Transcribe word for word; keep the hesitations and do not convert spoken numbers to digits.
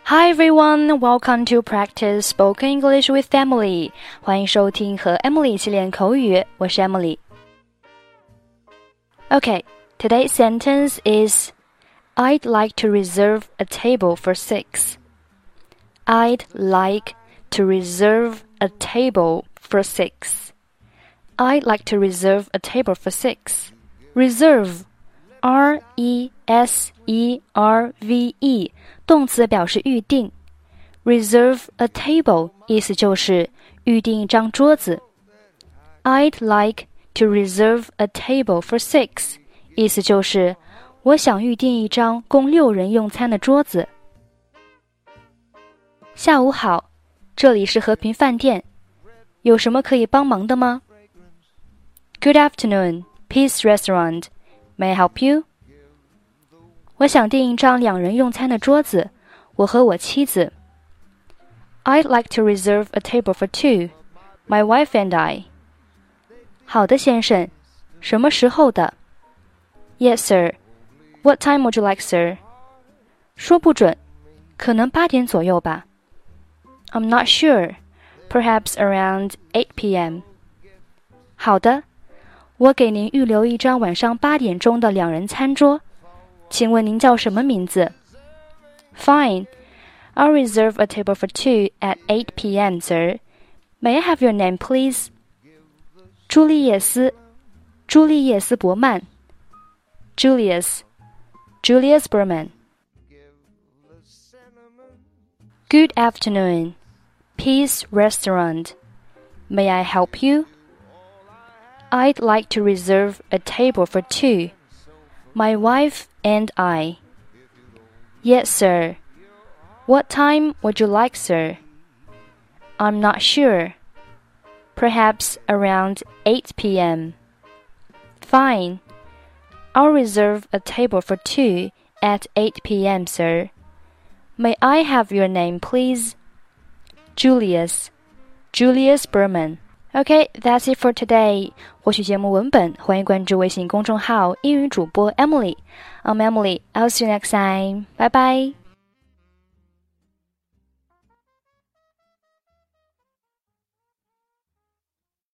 Hi everyone, welcome to practice spoken English with Emily. 欢迎收听和 Emily 一起练口语，我是 Emily. Okay, today's sentence is I'd like to reserve a table for six. I'd like to reserve a table for six. I'd like to reserve a table for six. Reserve, R E S E R V E, 动词表示预定。Reserve a table 意思就是预定一张桌子。I'd like to reserve a table for six, 意思就是我想预定一张供六人用餐的桌子。下午好，这里是和平饭店，有什么可以帮忙的吗？ Good afternoon, Peace Restaurant. May I help you? 我想订一张两人用餐的桌子，我和我妻子。I'd like to reserve a table for two, my wife and I. 好的，先生，什么时候的？ Yes, sir. What time would you like, sir? 说不准，可能八点左右吧。I'm not sure. Perhaps around eight p.m. 好的，我给您预留一张晚上八点钟的两人餐桌，请问您叫什么名字？ Fine. I'll reserve a table for two at eight p.m., sir. May I have your name, please? 朱丽叶斯，朱丽叶斯伯曼。Julius, Julius Berman. Good afternoon, Peace Restaurant. May I help you? I'd like to reserve a table for two, my wife and I. Yes, sir. What time would you like, sir? I'm not sure. Perhaps around eight p.m. Fine. I'll reserve a table for two at eight p.m., sir. May I have your name, please? Julius, Julius Berman. Okay, that's it for today. 获取节目文本，欢迎关注微信公众号英语主播 Emily. I'm Emily. I'll see you next time. Bye bye.